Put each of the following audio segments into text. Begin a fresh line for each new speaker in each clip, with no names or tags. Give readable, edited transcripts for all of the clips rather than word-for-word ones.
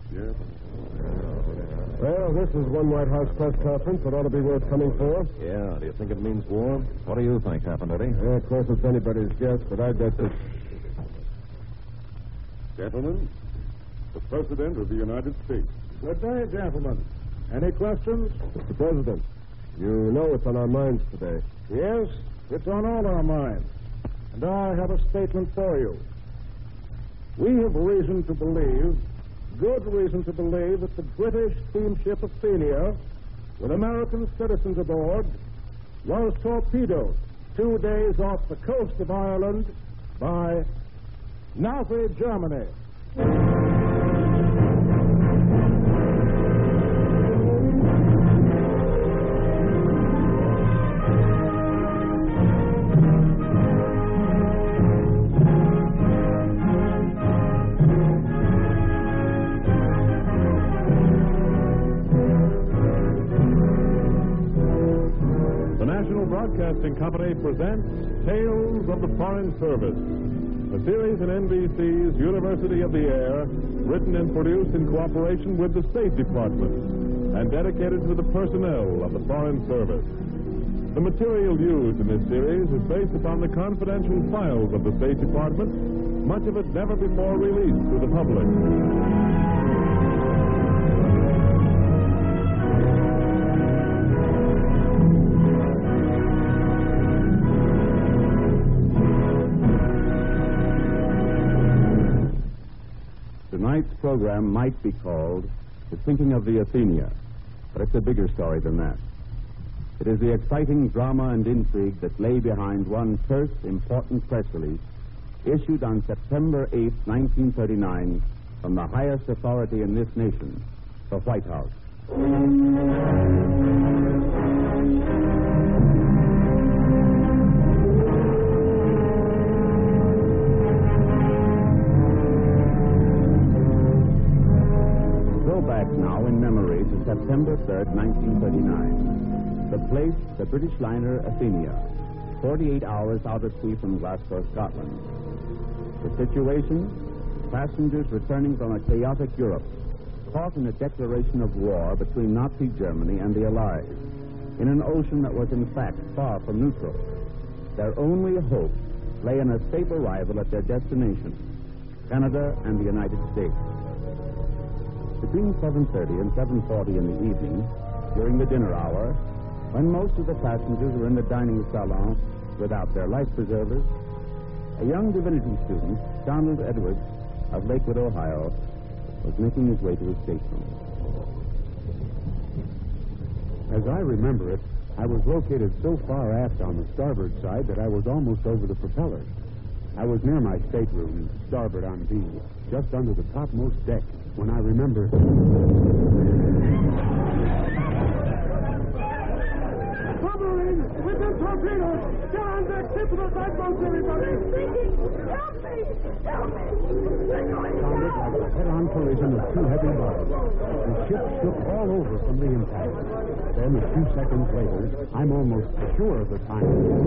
Yes.
Well, this is one White House press conference that ought to be worth coming for.
Yeah, do you think it means war? What do you think, Captain Eddie?
Yeah, of course, it's anybody's guess, but I bet that...
Gentlemen, the President of the United States.
Good day, gentlemen. Any questions? Mr. President, you know it's on our minds today. Yes, it's on all our minds. And I have a statement for you. We have reason to believe, good reason to believe, that the British steamship Athenia, with American citizens aboard, was torpedoed 2 days off the coast of Ireland by Nazi Germany.
Broadcasting Company presents Tales of the Foreign Service, a series in NBC's University of the Air, written and produced in cooperation with the State Department and dedicated to the personnel of the Foreign Service. The material used in this series is based upon the confidential files of the State Department, much of it never before released to the public.
Tonight's program might be called The Sinking of the Athenia, but it's a bigger story than that. It is the exciting drama and intrigue that lay behind one first important press release issued on September 8, 1939, from the highest authority in this nation, the White House. Back now in memory to September 3rd, 1939. The place, the British liner Athenia, 48 hours out at sea from Glasgow, Scotland. The situation, passengers returning from a chaotic Europe, caught in a declaration of war between Nazi Germany and the Allies, in an ocean that was in fact far from neutral. Their only hope lay in a safe arrival at their destination, Canada and the United States. Between 7:30 and 7:40 in the evening, during the dinner hour, when most of the passengers were in the dining salon without their life preservers, a young divinity student, Donald Edwards of Lakewood, Ohio, was making his way to his stateroom.
As I remember it, I was located so far aft on the starboard side that I was almost over the propeller. I was near my stateroom, starboard on B, just under the topmost deck, when I remember...
Submarine! With the torpedoes! Get on deck! Tip of the lifeboats, everybody!
Help me! Help me! They're going
Sounded like a head-on collision of two heavy bodies. The ship shook all over from the impact. Then, a few seconds later, I'm almost sure of the time.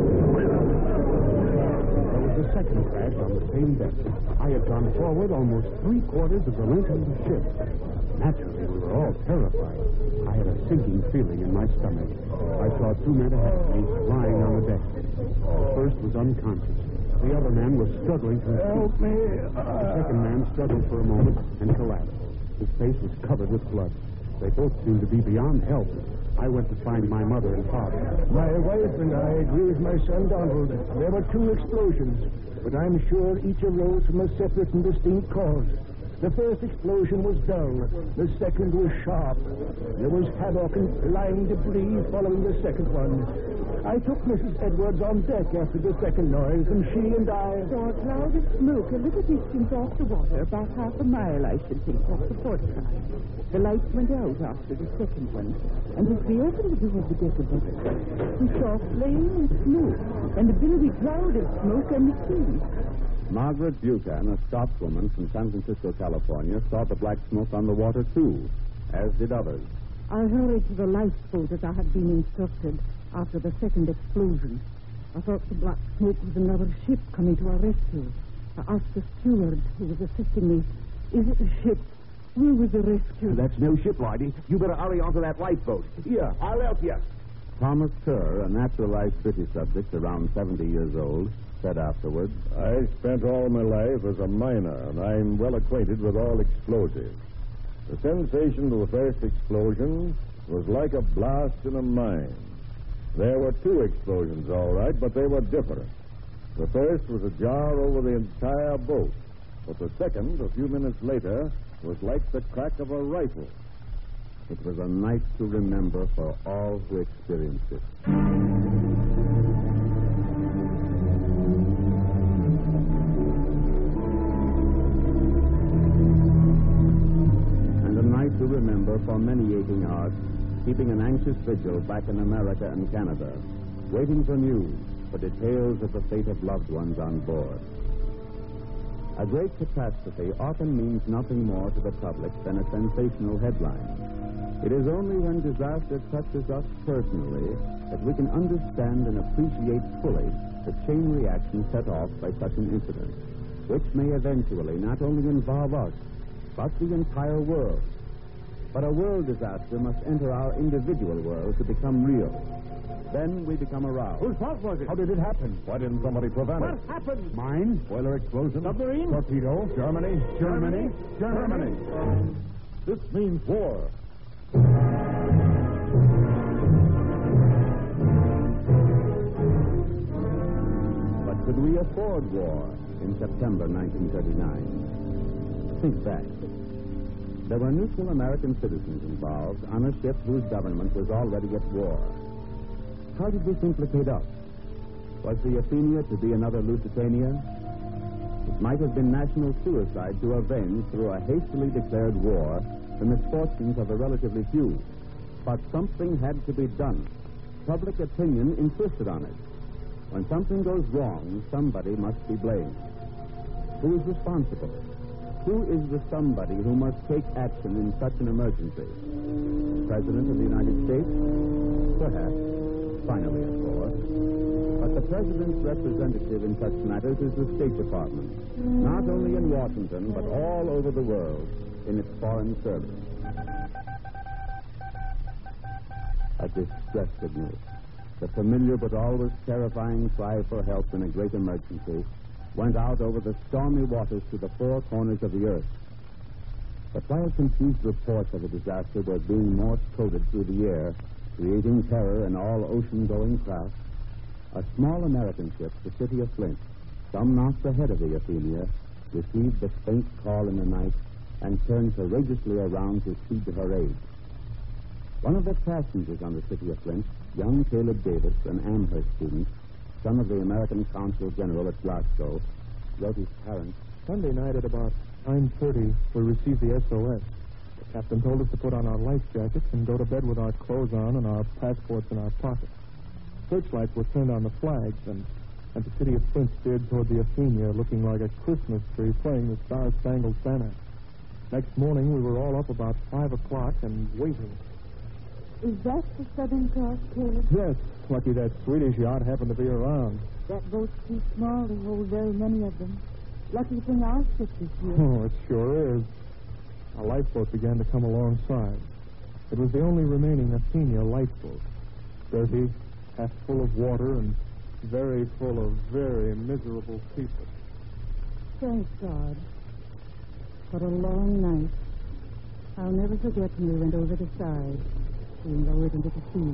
There was a second crash on the same deck. I had gone forward almost 3/4 of the length of the ship. Naturally, we were all terrified. I had a sinking feeling in my stomach. I saw two men ahead of me lying on the deck. The first was unconscious. The other man was struggling to his feet.
Help me!
The second man struggled for a moment and collapsed. His face was covered with blood. They both seemed to be beyond help. I went to find my mother and father.
My wife and I agree with my son Donald. There were 2 explosions, but I'm sure each arose from a separate and distinct cause. The first explosion was dull. The second was sharp. There was havoc and flying debris following the second one. I took Mrs. Edwards on deck after the second noise, and she and I...
Saw a cloud of smoke a little distance off the water, about half a mile, I should think, off the port side. The lights went out after the second one, and as we opened the door of the deck above us, we saw flame and smoke, and a billowy cloud of smoke and the sea.
Margaret Buchan, a Scotswoman from San Francisco, California, saw the black smoke on the water, too, as did others.
I hurried to the lifeboat as I had been instructed after the second explosion. I thought the black smoke was another ship coming to our rescue. I asked the steward who was assisting me, "Is it a ship?" Where was the rescue?
That's no ship, Lloydie. You better hurry onto that lifeboat. Here, I'll help you.
Thomas Kerr, a naturalized British subject around 70 years old, said afterwards,
I spent all my life as a miner, and I'm well acquainted with all explosives. The sensation of the first explosion was like a blast in a mine. There were two explosions, all right, but they were different. The first was a jar over the entire boat, but the second, a few minutes later, was like the crack of a rifle.
it was a night to remember for all who experienced it. And a night to remember for many aching hearts, keeping an anxious vigil back in America and Canada, waiting for news, for details of the fate of loved ones on board. A great catastrophe often means nothing more to the public than a sensational headline. It is only when disaster touches us personally that we can understand and appreciate fully the chain reaction set off by such an incident, which may eventually not only involve us, but the entire world. But a world disaster must enter our individual world to become real. Then we become aroused.
Whose fault was it? How did it happen?
Why didn't somebody prevent it?
What happened? Mine?
Boiler explosion?
Submarine?
Torpedo? Germany? Germany? This means war.
But could we afford war in September 1939? Think back. There were neutral American citizens involved on a ship whose government was already at war. How did this implicate us? Was the Athenia to be another Lusitania? It might have been national suicide to avenge, through a hastily declared war, the misfortunes of the relatively few. But something had to be done. Public opinion insisted on it. When something goes wrong, somebody must be blamed. Who is responsible? Who is the somebody who must take action in such an emergency? The President of the United States? Perhaps. Finally, of course. But the President's representative in such matters is the State Department, not only in Washington, but all over the world in its foreign service. A distress signal, the familiar but always terrifying cry for help in a great emergency, went out over the stormy waters to the four corners of the earth. But while confused reports of a disaster were being Morse-coded through the air, creating terror in all ocean-going craft, a small American ship, the City of Flint, some knots ahead of the Athenia, received the faint call in the night and turned courageously around to speed to her aid. One of the passengers on the City of Flint, young Caleb Davis, an Amherst student, son of the American Consul General at Glasgow, wrote his parents,
Sunday night at about 9:30, we received the SOS. The captain told us to put on our life jackets and go to bed with our clothes on and our passports in our pockets. Searchlights were turned on the flags, and the City of Flint steered toward the Athenia, looking like a Christmas tree playing the Star-Spangled Banner. Next morning, we were all up about 5 o'clock and waiting.
Is that the Southern Cross, Caleb?
Yes, lucky that Swedish yacht happened to be around.
That boat's too small to hold very many of them. Lucky thing our ship is here.
Oh, it sure is. A lifeboat began to come alongside. It was the only remaining Athenia lifeboat. Dirty, half full of water, and very full of very miserable people.
Thank God. What a long night. I'll never forget when we went over the side, being lowered into the sea.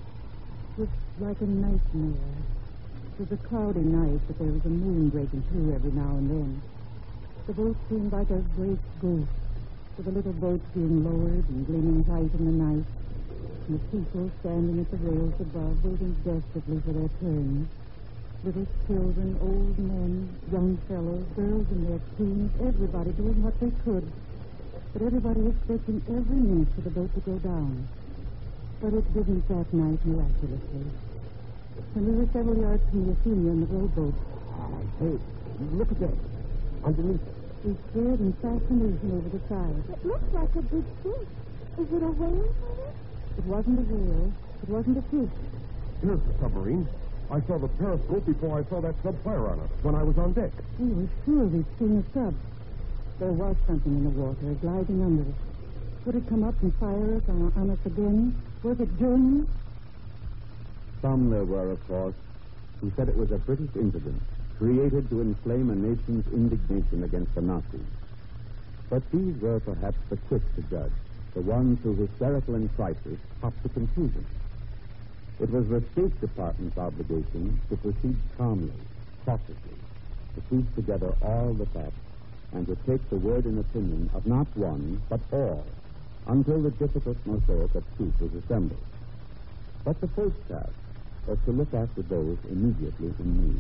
It was like a nightmare. It was a cloudy night, but there was a moon breaking through every now and then. The boat seemed like a great ghost, with the little boat being lowered and gleaming white in the night, and the people standing at the rails above, waiting desperately for their turn. Little children, old men, young fellows, girls in their teens, everybody doing what they could. But everybody expecting every minute for the boat to go down. But it didn't that night, miraculously. When we were several yards from the Athenia in the rowboat.
Hey, look at that. Underneath.
We stared in fascination over the side.
It looks like a big fish. Is it a whale, Mother?
It wasn't a whale. It wasn't a fish.
Here's the submarine. I saw the periscope before I saw that sub fire on us when I was on deck.
We were sure we'd seen a sub. There was something in the water, gliding under it. Would it come up and fire us on us again? Was it Germany?
Some there were, of course, who said it was a British incident created to inflame a nation's indignation against the Nazis. But these were perhaps the quick to judge, the ones who, hysterical in crisis, hopped to conclusions. It was the State Department's obligation to proceed calmly, cautiously, to piece together all the facts and to take the word and opinion of not one, but all, until the difficult mosaic of truth was assembled. But the first task was to look after those immediately in need.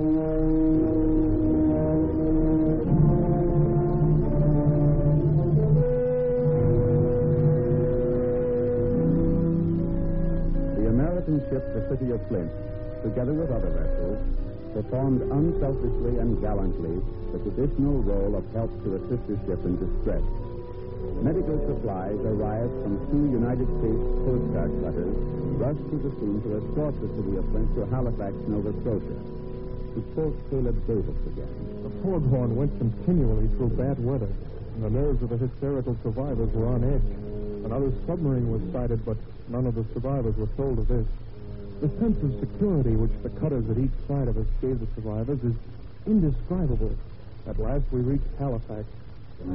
The American ship, the City of Flint, together with other vessels, performed unselfishly and gallantly the traditional role of help to a sister ship in distress. Medical supplies arrived from 2 United States Coast Guard cutters, rushed to the scene to escort the City of Flint to Halifax, Nova Scotia. To quote Caleb Davis again,
The Foghorn went continually through bad weather, and the nerves of the hysterical survivors were on edge. Another submarine was sighted, but none of the survivors were told of this. The sense of security which the cutters at each side of us gave the survivors is indescribable. At last we reached Halifax. We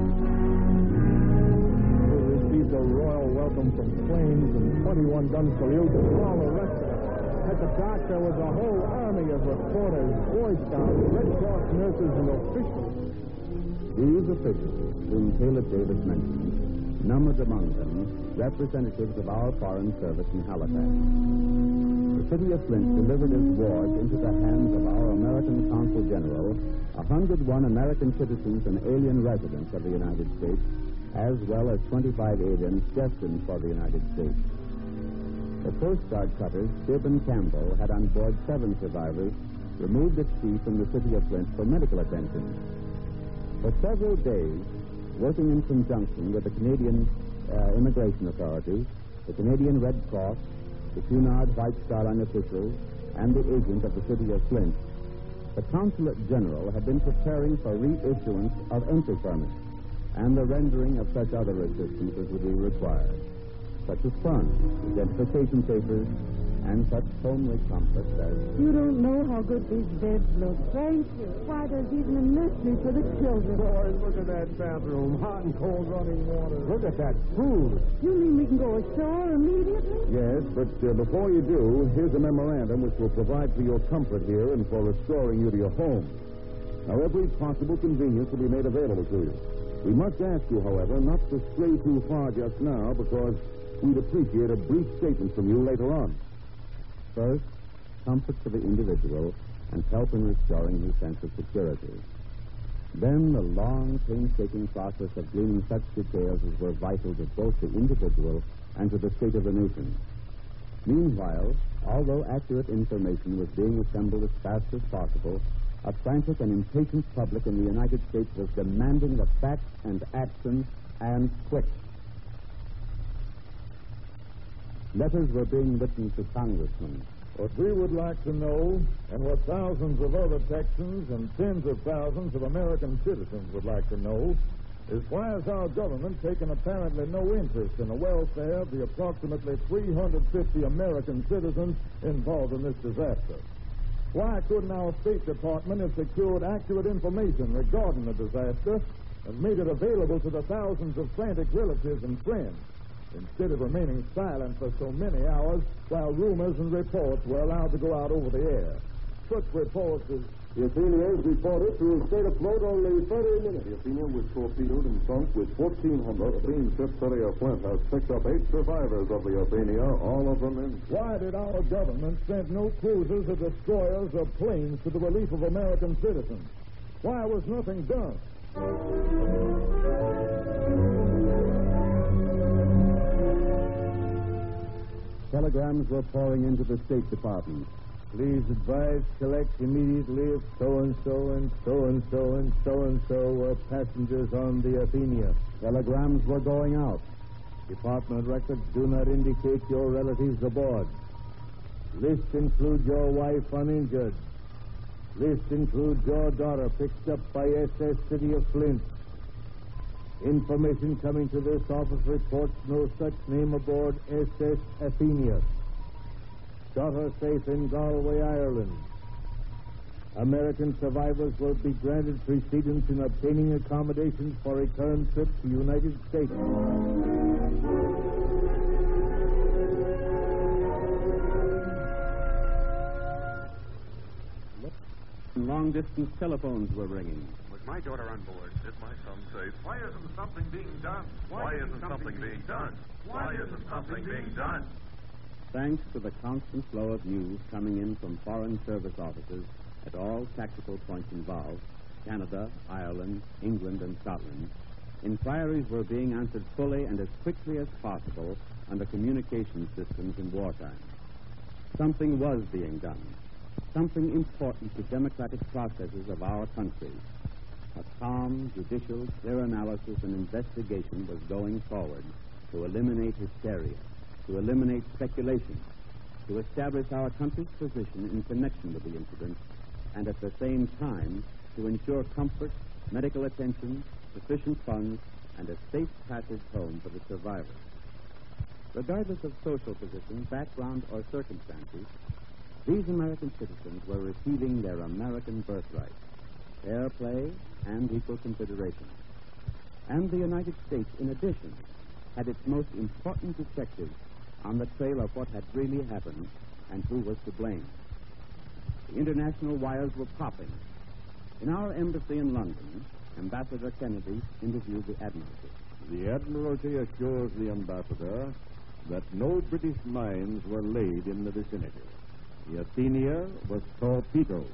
received a royal welcome from planes and 21-gun salute and all the rest of it. At the dock, there was a whole army of reporters, Boy Scouts, Red Cross nurses, and officials.
These officials, whom Caleb Davis mentioned, numbered among them representatives of our foreign service in Halifax. The City of Flint delivered as wards into the hands of our American Consul General 101 American citizens and alien residents of the United States, as well as 25 aliens destined for the United States. The Coast Guard cutters, Bibb and Campbell, had on board 7 survivors, removed at sea from the City of Flint for medical attention. For several days, working in conjunction with the Canadian Immigration Authority, the Canadian Red Cross, the Cunard White Star Line officials, and the agent of the City of Flint, the Consulate General had been preparing for reissuance of entry permits and the rendering of such other assistance as would be required, such as funds, identification papers, and such homely comforts as...
You don't know how good these beds look. Thank you. Why, there's even a nursery for the children.
Boys, look at that bathroom. Hot and cold running water. Look at that food.
You mean we can go ashore immediately?
Yes, but before you do, here's a memorandum which will provide for your comfort here and for restoring you to your home. Now, every possible convenience will be made available to you. We must ask you, however, not to stray too far just now, because we'd appreciate a brief statement from you later on.
First, comfort for the individual and help in restoring his sense of security. Then the long, painstaking process of gleaning such details as were vital to both the individual and to the state of the nation. Meanwhile, although accurate information was being assembled as fast as possible, a frantic and impatient public in the United States was demanding the facts and action, and quick. Letters were being written to congressmen.
What we would like to know, and what thousands of other Texans and tens of thousands of American citizens would like to know, is why has our government taken apparently no interest in the welfare of the approximately 350 American citizens involved in this disaster? Why couldn't our State Department have secured accurate information regarding the disaster and made it available to the thousands of frantic relatives and friends, instead of remaining silent for so many hours while rumors and reports were allowed to go out over the air? Such reports as...
The Athenia is reported to have stayed afloat only 30 minutes. The Athenia was torpedoed and sunk with 1,400. The steamship City of Flint has picked up 8 survivors of the Athenia, all of them in...
Why did our government send no cruisers or destroyers or planes to the relief of American citizens? Why was nothing done?
Telegrams were pouring into the State Department.
Please advise, collect immediately if so-and-so and so-and-so and so-and-so were passengers on the Athenia.
Telegrams were going out.
Department records do not indicate your relatives aboard. List includes your wife uninjured. List includes your daughter picked up by SS City of Flint. Information coming to this office reports no such name aboard SS Athenia. Got her safe in Galway, Ireland. American survivors will be granted precedence in obtaining accommodations for return trip to United States.
Long-distance telephones were ringing.
Was my daughter on board?
Did my son say, why isn't something being done? Why isn't something being done? Why isn't something being done?
Thanks to the constant flow of news coming in from foreign service offices at all tactical points involved, Canada, Ireland, England, and Scotland, inquiries were being answered fully and as quickly as possible on the communication systems in wartime. Something was being done. Something important to democratic processes of our country. A calm, judicial, clear analysis and investigation was going forward to eliminate hysteria, to eliminate speculation, to establish our country's position in connection with the incident, and at the same time to ensure comfort, medical attention, sufficient funds, and a safe passage home for the survivors. Regardless of social position, background, or circumstances, these American citizens were receiving their American birthright, fair play and equal consideration. And the United States, in addition, had its most important detectives on the trail of what had really happened and who was to blame. The international wires were popping. In our embassy in London, Ambassador Kennedy interviewed the Admiralty.
The Admiralty assures the ambassador that no British mines were laid in the vicinity. The Athenia was torpedoed.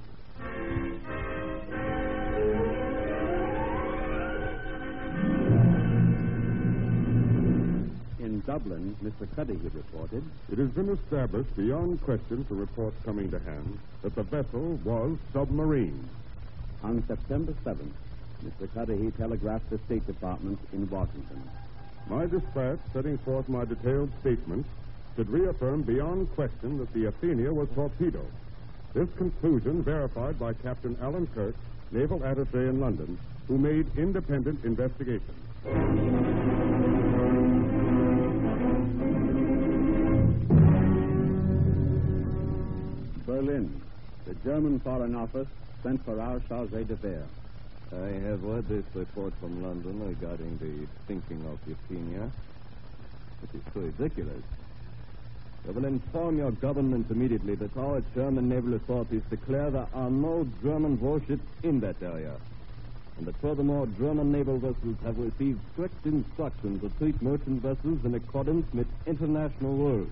In Dublin, Mr. Cudahy reported,
It has been established beyond question from reports coming to hand that the vessel was submarine.
On September 7th, Mr. Cudahy telegraphed the State Department in Washington.
My dispatch, setting forth my detailed statements, should reaffirm beyond question that the Athenia was torpedoed. This conclusion verified by Captain Alan Kirk, naval attaché in London, who made independent investigations.
Berlin. The German Foreign Office sent for our charge d'affaires.
I have read this report from London regarding the sinking of the Athenia. It is so ridiculous. I will inform your government immediately that our German naval authorities declare there are no German warships in that area. And that furthermore, German naval vessels have received strict instructions to treat merchant vessels in accordance with international rules.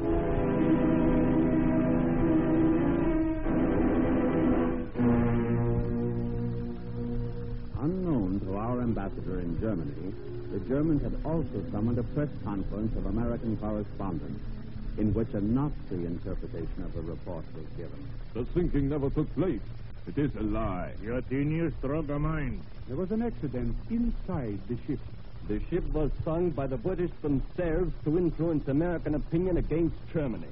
Unknown to our ambassador in Germany, the Germans had also summoned a press conference of American correspondents in which a Nazi interpretation of the report was given.
The sinking never took place. It is a lie.
The Athenia struck a mine. There was an accident inside the ship.
The ship was sunk by the British themselves to influence American opinion against Germany.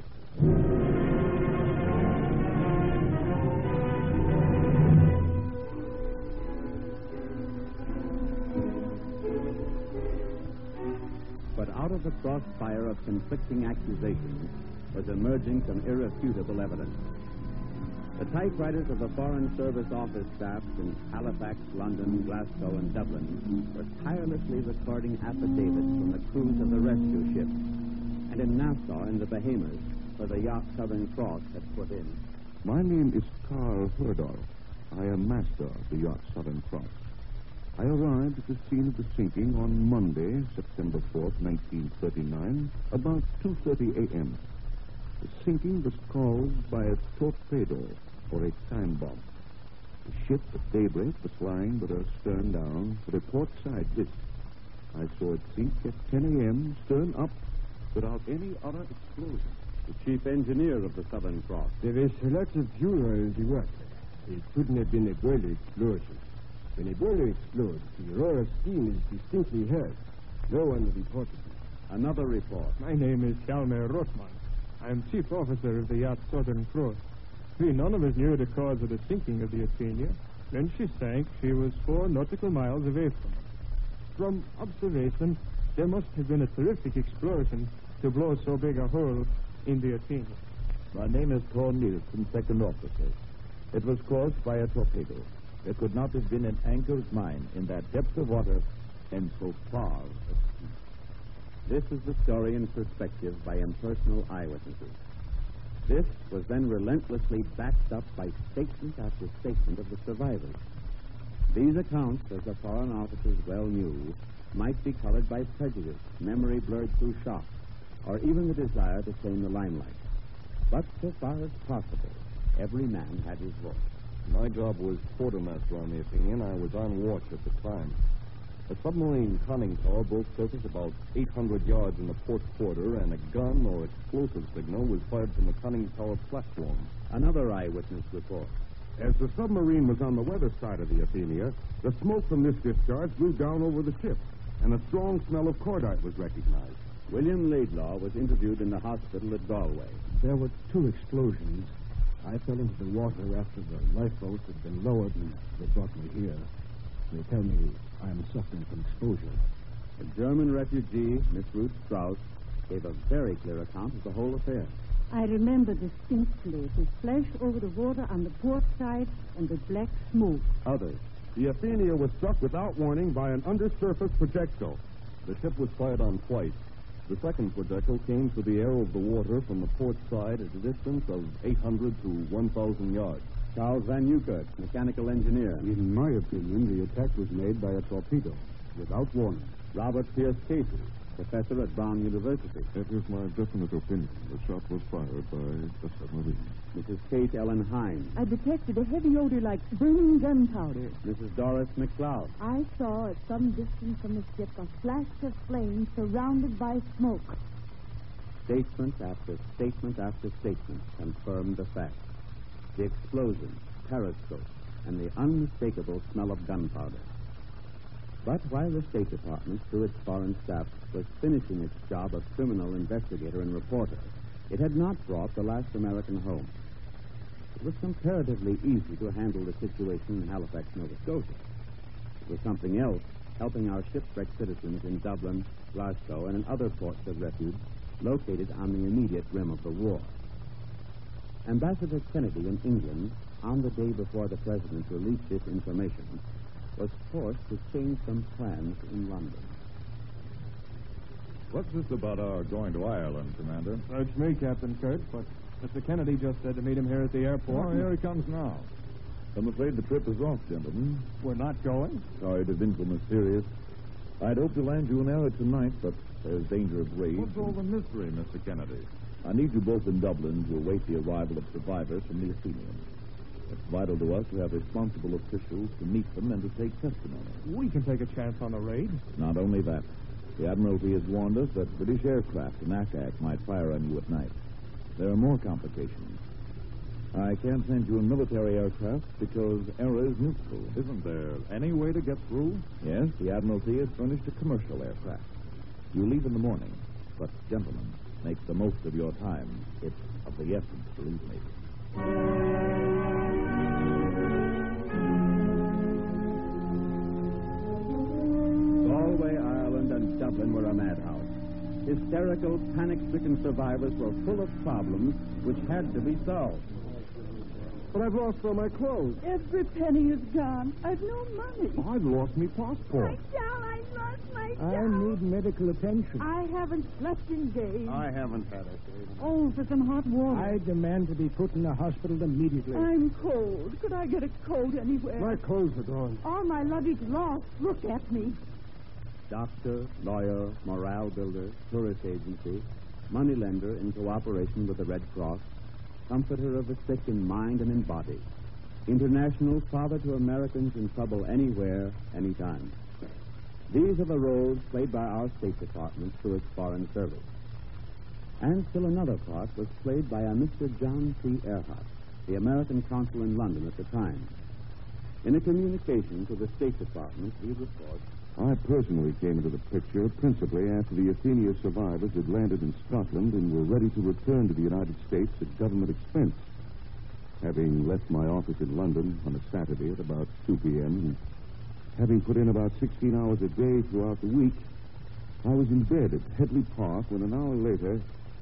But out of the crossfire of conflicting accusations was emerging some irrefutable evidence. The typewriters of the Foreign Service office staffs in Halifax, London, Glasgow, and Dublin were tirelessly recording affidavits from the crews of the rescue ships, and in Nassau, in the Bahamas, where the yacht Southern Cross had put in.
My name is Karl Herdorf. I am master of the yacht Southern Cross. I arrived at the scene of the sinking on Monday, September 4th, 1939, about 2:30 a.m. The sinking was caused by a torpedo or a time bomb. The ship at daybreak was lying with her stern down with a port side list. I saw it sink at 10 a.m., stern up, without any other explosion.
The chief engineer of the Southern Cross.
There is a lot of fuel oil in the water. It couldn't have been a boiler explosion. When a boiler explodes, the roar of steam is distinctly heard. No one reported it.
Another report.
My name is Hjalmar Rothman. I am chief officer of the yacht Southern Cross. We none of us knew the cause of the sinking of the Athenia. When she sank, she was 4 nautical miles away from us. From observation, there must have been a terrific explosion to blow so big a hole in the Athena.
My name is Thor Nielsen, second officer. It was caused by a torpedo. There could not have been an anchor's mine in that depth of water and so far at sea.
This is the story in perspective by impersonal eyewitnesses. This was then relentlessly backed up by statement after statement of the survivors. These accounts, as the foreign officers well knew, might be colored by prejudice, memory blurred through shock, or even the desire to claim the limelight. But so far as possible, every man had his voice.
My job was quartermaster on the Athenian. I was on watch at the time. A submarine conning tower broke surface about 800 yards in the port quarter, and a gun or explosive signal was fired from the conning tower platform.
Another eyewitness report.
As the submarine was on the weather side of the Athenia, the smoke from this discharge blew down over the ship, and a strong smell of cordite was recognized.
William Laidlaw was interviewed in the hospital at Galway.
There were 2 explosions. I fell into the water after the lifeboats had been lowered, and they brought me here. They tell me I am suffering from exposure.
A German refugee, Miss Ruth Strauss, gave a very clear account of the whole affair.
I remember distinctly the splash over the water on the port side and the black smoke.
Others. The Athenia was struck without warning by an undersurface projectile.
The ship was fired on twice. The second projectile came through the air over the water from the port side at a distance of 800 to 1,000 yards.
Charles Van Newkirk, mechanical engineer.
In my opinion, the attack was made by a torpedo, without warning.
Robert Pierce Casey, professor at Brown University.
That is my definite opinion. The shot was fired by the submarine.
Mrs. Kate Ellen Hines.
I detected a heavy odor like burning gunpowder.
Mrs. Doris McLeod.
I saw at some distance from the ship a flash of flame surrounded by smoke.
Statement after statement after statement confirmed the fact. The explosion, periscope, and the unmistakable smell of gunpowder. But while the State Department, through its foreign staff, was finishing its job of criminal investigator and reporter, it had not brought the last American home. It was comparatively easy to handle the situation in Halifax, Nova Scotia. It was something else, helping our shipwrecked citizens in Dublin, Glasgow, and in other ports of refuge located on the immediate rim of the war. Ambassador Kennedy in England, on the day before the President released this information, was forced to change some plans in London.
What's this about our going to Ireland, Commander?
It's me, Captain Kurt, but Mr. Kennedy just said to meet him here at the airport.
Oh, here he comes now. I'm afraid the trip is off, gentlemen.
We're not going?
Sorry to have been so mysterious. I'd hoped to land you in Era tonight, but there's danger of raid.
What's all the mystery, Mr. Kennedy?
I need you both in Dublin to await the arrival of survivors from the Athenian. It's vital to us to have responsible officials to meet them and to take testimony.
We can take a chance on a raid.
Not only that, the Admiralty has warned us that British aircraft in Ack might fire on you at night. There are more complications. I can't send you in military aircraft because Era is neutral.
Isn't there any way to get through?
Yes, the Admiralty has furnished a commercial aircraft. You leave in the morning, but, gentlemen, make the most of your time. It's of the essence, believe me.
Galway, Ireland, and Dublin were a madhouse. Hysterical, panic-stricken survivors were full of problems which had to be solved.
But I've lost all my clothes.
Every penny is gone. I've no money.
I've lost me passport.
My doll, I lost my
I
doll.
need medical attention.
I haven't slept in days.
I haven't had it.
Oh, for some hot water.
I demand to be put in the hospital immediately.
I'm cold. Could I get a coat anywhere?
My clothes are gone.
All my luggage lost. Look at me.
Doctor, lawyer, morale builder, tourist agency, moneylender in cooperation with the Red Cross, comforter of the sick in mind and in body, international father to Americans in trouble anywhere, anytime. These are the roles played by our State Department through its foreign service. And still another part was played by a Mr. John C. Earhart, the American consul in London at the time. In a communication to the State Department, he reports,
I personally came into the picture principally after the Athenia survivors had landed in Scotland and were ready to return to the United States at government expense. Having left my office in London on a Saturday at about 2 p.m., Having put in about 16 hours a day throughout the week, I was in bed at Headley Park when an hour later...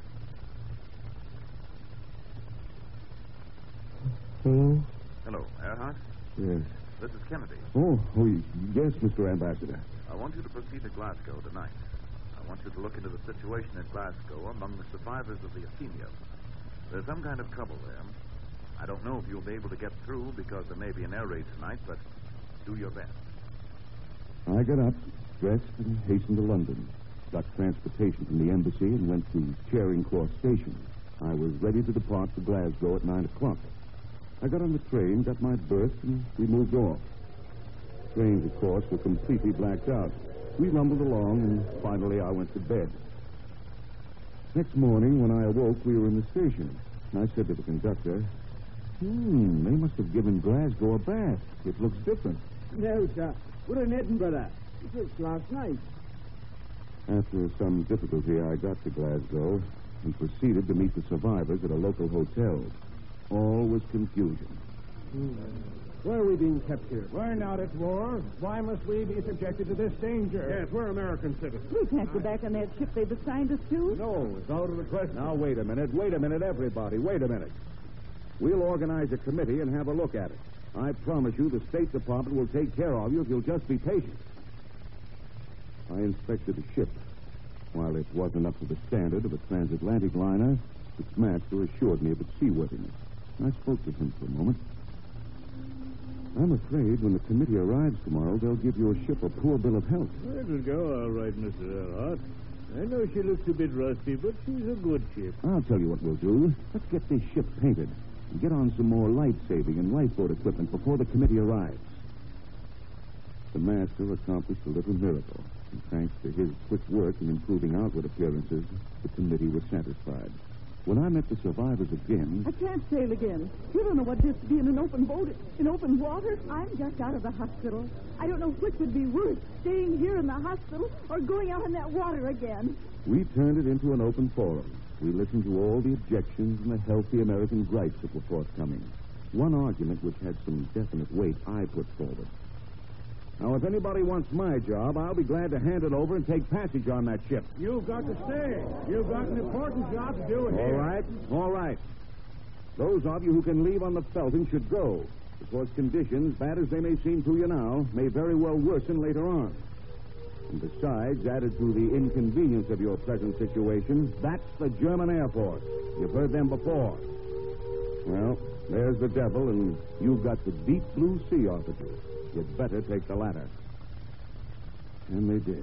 Hello?
Hello, Earhart.
Yes.
This is Kennedy.
Oh, yes, Mr. Ambassador.
I want you to proceed to Glasgow tonight. I want you to look into the situation at Glasgow among the survivors of the Athenia. There's some kind of trouble there. I don't know if you'll be able to get through because there may be an air raid tonight, but do your best.
I got up, dressed, and hastened to London. Got transportation from the embassy and went to Charing Cross Station. I was ready to depart for Glasgow at 9 o'clock. I got on the train, got my berth, and we moved off. Trains, of course, were completely blacked out. We rumbled along, and finally I went to bed. Next morning, when I awoke, we were in the station. And I said to the conductor, they must have given Glasgow a bath. It looks different.
No, sir. We're in Edinburgh. It was last night.
After some difficulty, I got to Glasgow and proceeded to meet the survivors at a local hotel. All was confusion.
Why are we being kept here?
We're not at war. Why must we be subjected to this danger? Yes, we're American citizens.
We can't go back on that ship they've assigned us to.
No, it's out of the question.
Now, wait a minute, everybody. Wait a minute. We'll organize a committee and have a look at it. I promise you the State Department will take care of you if you'll just be patient. I inspected the ship. While it wasn't up to the standard of a transatlantic liner, its master assured me of its seaworthiness. I spoke to him for a moment. I'm afraid when the committee arrives tomorrow, they'll give your ship a poor bill of health.
It'll go all right, Mr. Earhart. I know she looks a bit rusty, but she's a good ship.
I'll tell you what we'll do. Let's get this ship painted and get on some more life-saving and lifeboat equipment before the committee arrives. The master accomplished a little miracle. And thanks to his quick work in improving outward appearances, the committee was satisfied. When I met the survivors again...
I can't sail again. You don't know what it is to be in an open boat, in open water.
I'm just out of the hospital. I don't know which would be worse, staying here in the hospital or going out in that water again.
We turned it into an open forum. We listened to all the objections and the healthy American gripes that were forthcoming. One argument which had some definite weight I put forward.
Now, if anybody wants my job, I'll be glad to hand it over and take passage on that ship.
You've got to stay. You've got an important job to do here.
All right. Those of you who can leave on the Felton should go, because conditions, bad as they may seem to you now, may very well worsen later on. And besides, added to the inconvenience of your present situation, that's the German Air Force. You've heard them before. Well, there's the devil, and you've got the deep blue sea offered you. You'd better take the latter. And they did.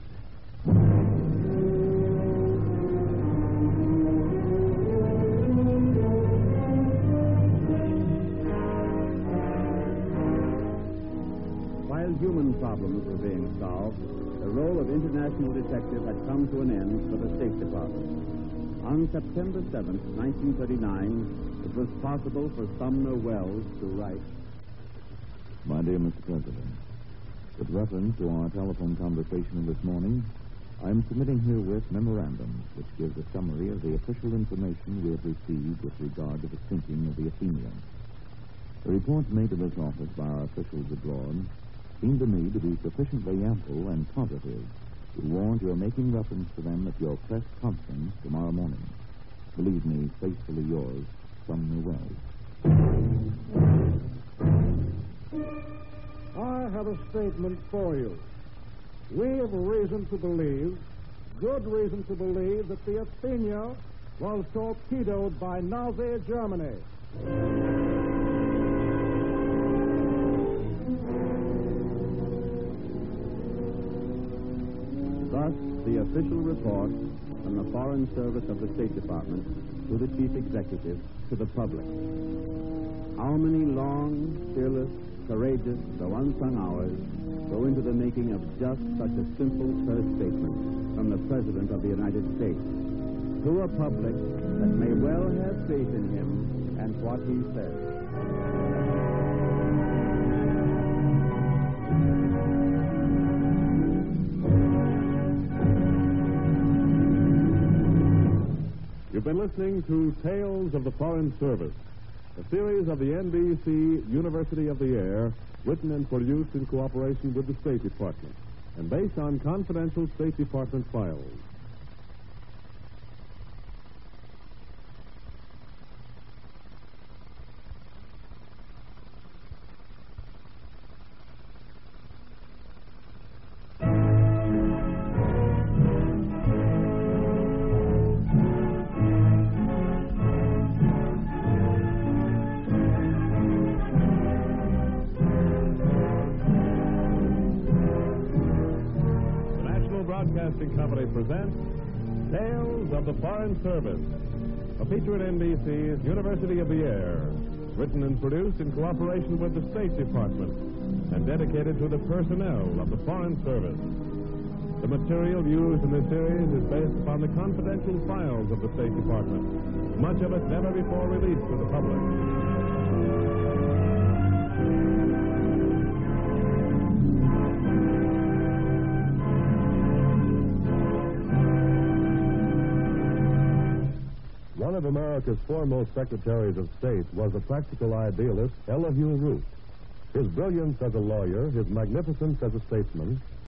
While human problems were being solved, the role of international detective had come to an end for the State Department. On September 7th, 1939, it was possible for Sumner Wells to write,
My dear Mr. President, with reference to our telephone conversation this morning, I am submitting herewith memorandums which give a summary of the official information we have received with regard to the sinking of the Athenia. The reports made to this office by our officials abroad seem to me to be sufficiently ample and positive to warrant your making reference to them at your press conference tomorrow morning. Believe me, faithfully yours, Sumner Wells.
I have a statement for you. We have reason to believe, good reason to believe, that the Athenia was torpedoed by Nazi Germany.
Thus, the official report from the Foreign Service of the State Department to the Chief Executive, to the public. How many long, fearless, courageous, though unsung hours go into the making of just such a simple first statement from the President of the United States to a public that may well have faith in him and what he says.
You've been listening to Tales of the Foreign Service, a series of the NBC University of the Air, written and produced in cooperation with the State Department, and based on confidential State Department files. Broadcasting Company presents Tales of the Foreign Service, a feature at NBC's University of the Air, written and produced in cooperation with the State Department and dedicated to the personnel of the Foreign Service. The material used in this series is based upon the confidential files of the State Department, much of it never before released to the public.
One of America's foremost secretaries of state was the practical idealist Elihu Root. His brilliance as a lawyer, his magnificence as a statesman,